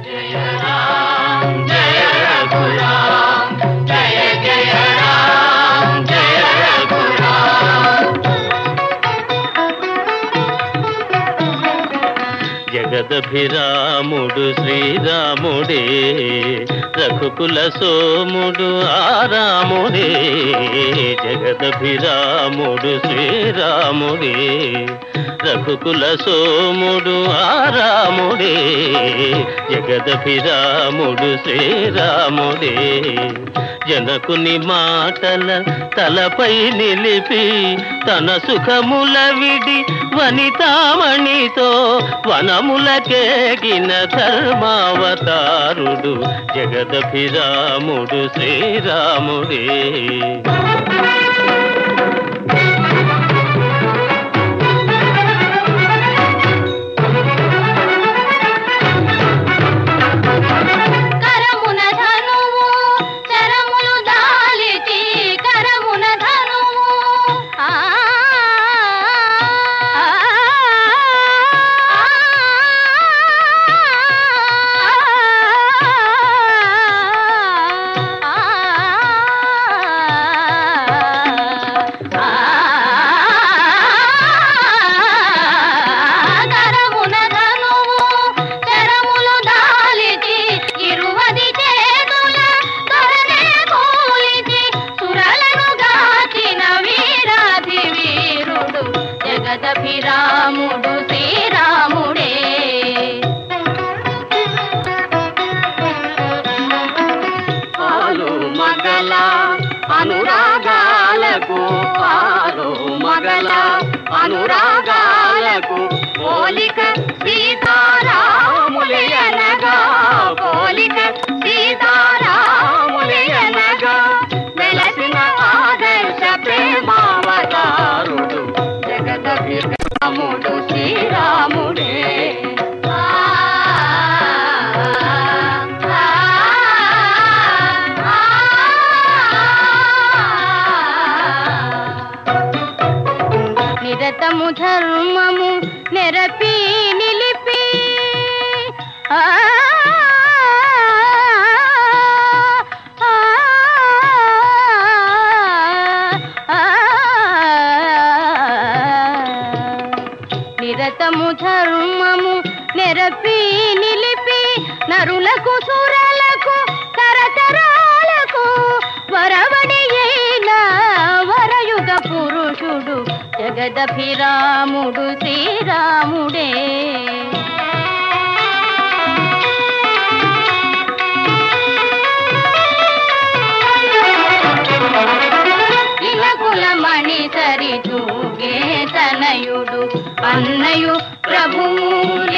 జయ రామ్ జయ రఘురామ్ జయ జయ రామ్ జయ రఘురామ్. జగదభిరాముడు శ్రీరాముడే రఘుకుల సోముడు ఆరాముడే. జగదభిరాముడు శ్రీరాముడే రఘుకుల సోముడు ఆరాముడే. జగదభిరాముడు శ్రీరాముడే జనకుని మాటల తలపై నిలిపి తన సుఖముల విడి వనితామణితో వనములకేగిన ధర్మావతారుడు జగదభిరాముడు శ్రీరాముడే. జగదభిరాముడు శ్రీరాముడే. పాలు మగల అనురాగాలకు పాలు మగల అనురాగాలకు పోలిక సీతారాములయనగా పోలిక సీతారాములయనగా వెలసిన ఆదర్శ ప్రేమావతారుడు జగదభిరాముడు శ్రీరాముడే. నిరతము ధర్మము నెరపి నిలిపి నిరతము ధర్మము నెరపి నిలిపి నరులకు సురలకు తరతరాలకు వరవడి అయిన వరయుగ పురుషుడు జగదభిరాముడు శ్రీరాముడే. ఇలకులమణి సరి తూగే తనయుడు అన్నయు ప్రభువు